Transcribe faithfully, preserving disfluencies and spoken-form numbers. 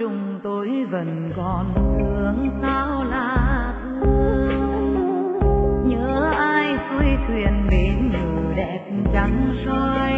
trùng tôi vẫn còn thương sao là thương, nhớ ai xuôi thuyền bên ngự đẹp trắng soi